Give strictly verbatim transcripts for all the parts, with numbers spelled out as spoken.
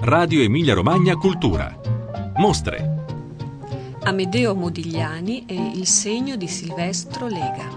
Radio Emilia Romagna Cultura. Mostre. Amedeo Modigliani e il segno di Silvestro Lega.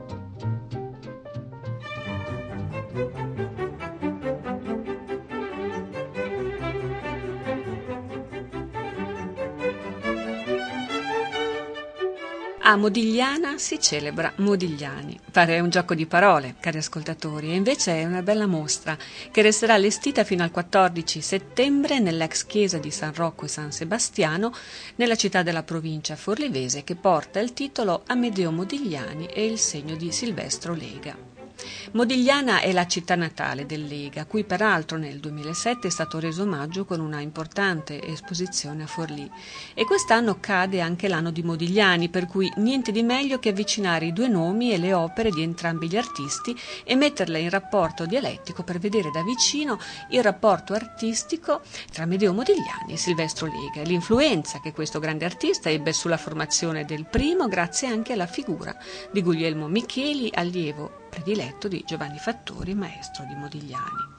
A Modigliana si celebra Modigliani. Pare un gioco di parole, cari ascoltatori, e invece è una bella mostra che resterà allestita fino al quattordici settembre nell'ex chiesa di San Rocco e San Sebastiano nella città della provincia forlivese, che porta il titolo Amedeo Modigliani e il segno di Silvestro Lega. Modigliana è la città natale del Lega, cui peraltro nel duemilasette è stato reso omaggio con una importante esposizione a Forlì. E quest'anno cade anche l'anno di Modigliani, per cui niente di meglio che avvicinare i due nomi e le opere di entrambi gli artisti e metterle in rapporto dialettico per vedere da vicino il rapporto artistico tra Amedeo Modigliani e Silvestro Lega e l'influenza che questo grande artista ebbe sulla formazione del primo, grazie anche alla figura di Guglielmo Micheli, allievo prediletto di Giovanni Fattori, maestro di Modigliani.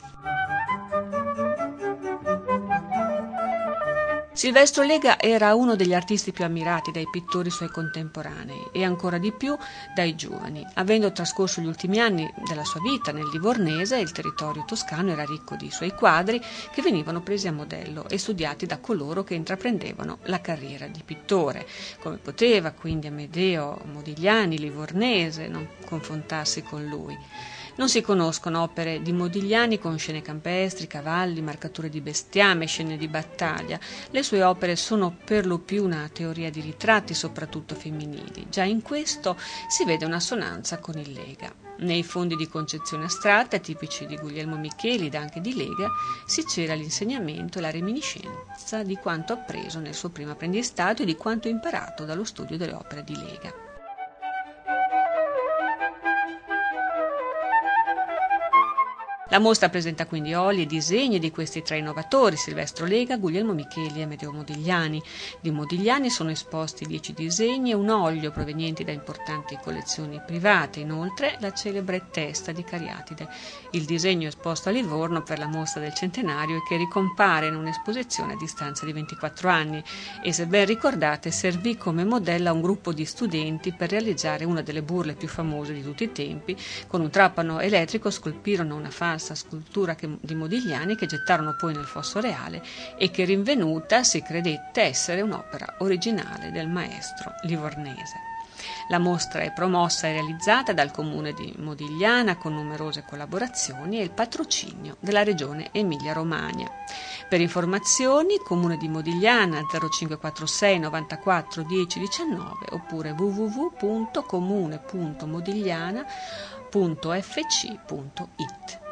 Silvestro Lega era uno degli artisti più ammirati dai pittori suoi contemporanei e ancora di più dai giovani. Avendo trascorso gli ultimi anni della sua vita nel Livornese, il territorio toscano era ricco di suoi quadri che venivano presi a modello e studiati da coloro che intraprendevano la carriera di pittore. Come poteva quindi Amedeo Modigliani, livornese, non confrontarsi con lui? Non si conoscono opere di Modigliani con scene campestri, cavalli, marcature di bestiame, scene di battaglia. Le sue opere sono per lo più una teoria di ritratti, soprattutto femminili. Già in questo si vede un'assonanza con il Lega. Nei fondi di concezione astratta, tipici di Guglielmo Micheli ed anche di Lega, si cela l'insegnamento e la reminiscenza di quanto appreso nel suo primo apprendistato e di quanto imparato dallo studio delle opere di Lega. La mostra presenta quindi oli e disegni di questi tre innovatori, Silvestro Lega, Guglielmo Micheli e Amedeo Modigliani. Di Modigliani sono esposti dieci disegni e un olio provenienti da importanti collezioni private, inoltre la celebre testa di Cariatide. Il disegno esposto a Livorno per la mostra del centenario e che ricompare in un'esposizione a distanza di ventiquattro anni e, se ben ricordate, servì come modello a un gruppo di studenti per realizzare una delle burle più famose di tutti i tempi. Con un trapano elettrico scolpirono una falsa scultura che, di Modigliani che gettarono poi nel Fosso Reale e che, rinvenuta, si credette essere un'opera originale del maestro livornese. La mostra è promossa e realizzata dal comune di Modigliana con numerose collaborazioni e il patrocinio della regione Emilia-Romagna. Per informazioni comune di Modigliana zero cinque quattro sei novantaquattro dieci diciannove oppure w w w punto comune punto modigliana punto f c punto i t.